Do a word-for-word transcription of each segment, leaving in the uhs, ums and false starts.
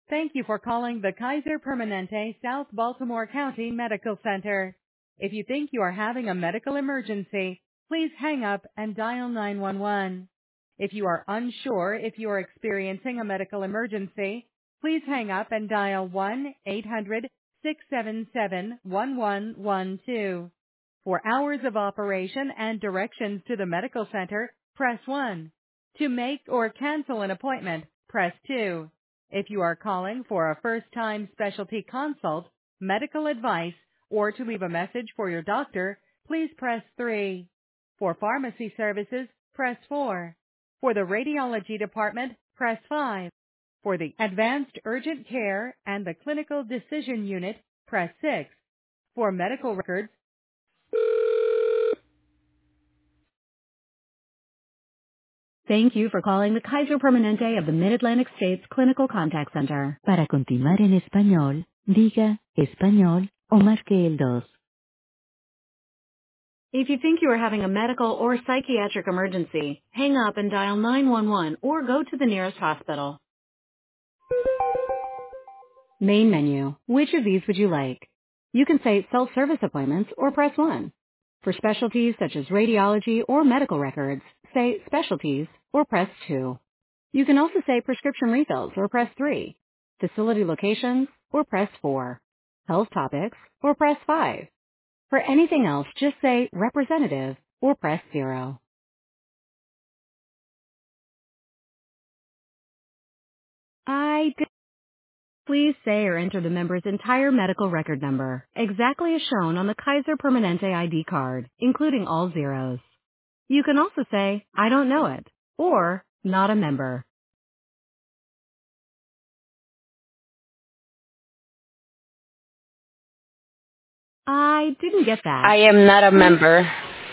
Thank you for calling the Kaiser Permanente South Baltimore County Medical Center. If you think you are having a medical emergency, please hang up and dial nine one one. If you are unsure if you are experiencing a medical emergency, please hang up and dial one eight hundred six seven seven one one one two. For hours of operation and directions to the medical center, press one. To make or cancel an appointment, press two. If you are calling for a first-time specialty consult, medical advice, or to leave a message for your doctor, please press three. For pharmacy services, press four. For the radiology department, press five. For the advanced urgent care and the clinical decision unit, press six. For medical records, thank you for calling the Kaiser Permanente of the Mid-Atlantic States Clinical Contact Center. Para continuar en español, diga español o marque el dos. If you think you are having a medical or psychiatric emergency, hang up and dial nine one one or go to the nearest hospital. Main menu. Which of these would you like? You can say self-service appointments or press one. For specialties such as radiology or medical records, say specialties or press two. You can also say prescription refills or press three. Facility locations or press four. Health topics or press five. For anything else, just say representative or press zero. I did. Please say or enter the member's entire medical record number, exactly as shown on the Kaiser Permanente I D card, including all zeros. You can also say, I don't know it, or not a member. I didn't get that. I am not a member.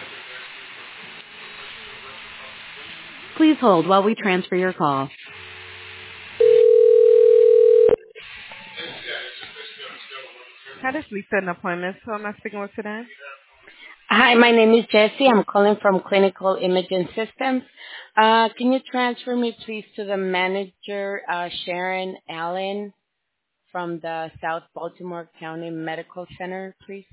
Please hold while we transfer your call. How does we set an appointment? Who am I speaking with today? Hi, my name is Jessie. I'm calling from Clinical Imaging Systems. Uh, can you transfer me, please, to the manager, uh, Sharon Allen, from the South Baltimore County Medical Center, please?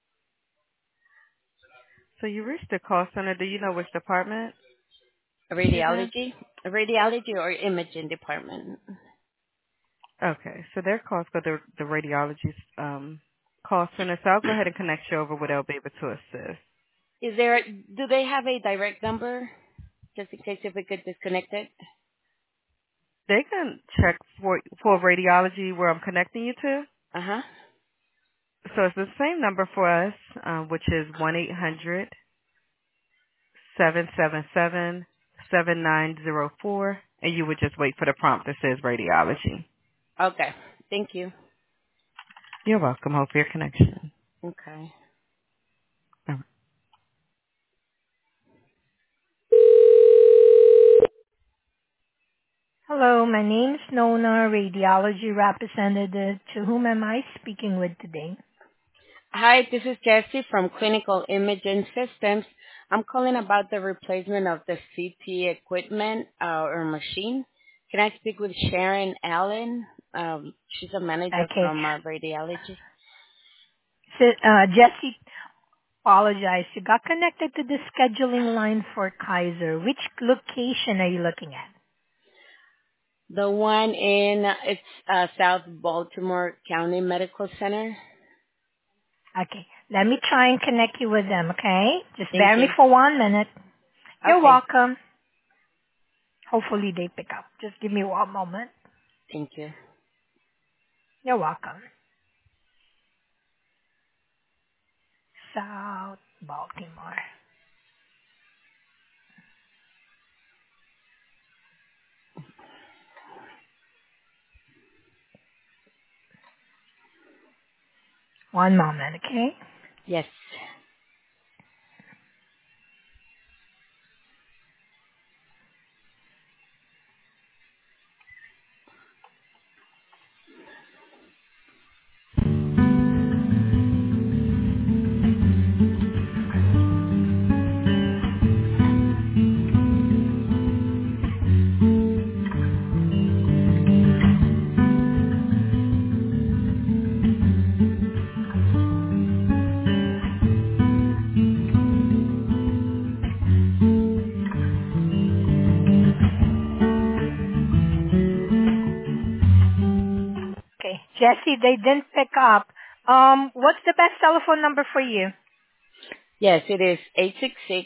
So you reached the call center. Do you know which department? Radiology? Radiology or imaging department? Okay, so their calls go to the radiology's um, call center. So I'll go ahead and connect you over where they'll be able to assist. Is there, do they have a direct number, just in case if we could disconnect it? They can check for for radiology where I'm connecting you to. Uh-huh. So it's the same number for us, uh, which is one eight hundred seven seven seven seven nine zero four, and you would just wait for the prompt that says radiology. Okay. Thank you. You're welcome. Hope for your connection. Okay. All right. Hello, my name is Nona, radiology representative. To whom am I speaking with today? Hi, this is Jessie from Clinical Imaging Systems. I'm calling about the replacement of the C T equipment uh, or machine. Can I speak with Sharon Allen? Um, she's a manager Okay. from uh, radiology. So, uh, Jesse, apologize. You got connected to the scheduling line for Kaiser. Which location are you looking at? The one in uh, it's uh, South Baltimore County Medical Center. Okay. Let me try and connect you with them, okay? Just Thank bear you. me for one minute. You're Okay. welcome. Hopefully they pick up. Just give me one moment. Thank you. You're welcome. South Baltimore. One moment, okay? Yes. Jesse, they didn't pick up. Um, what's the best telephone number for you? Yes, it is eight six six,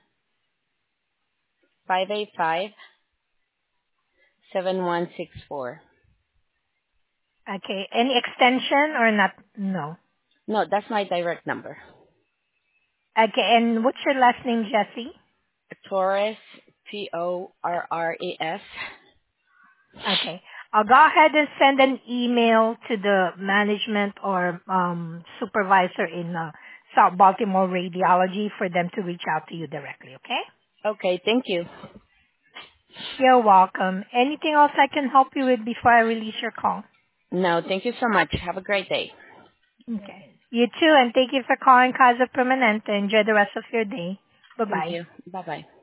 five eight five, seven one six four. Okay. Any extension or not? No. No, that's my direct number. Okay. And what's your last name, Jesse? Torres, T O R R E S. Okay. I'll go ahead and send an email to the management or um, supervisor in uh, South Baltimore Radiology for them to reach out to you directly, okay? Okay, thank you. You're welcome. Anything else I can help you with before I release your call? No, thank you so much. Have a great day. Okay. You too, and thank you for calling Casa Permanente. Enjoy the rest of your day. Thank Bye-bye. you. Bye-bye.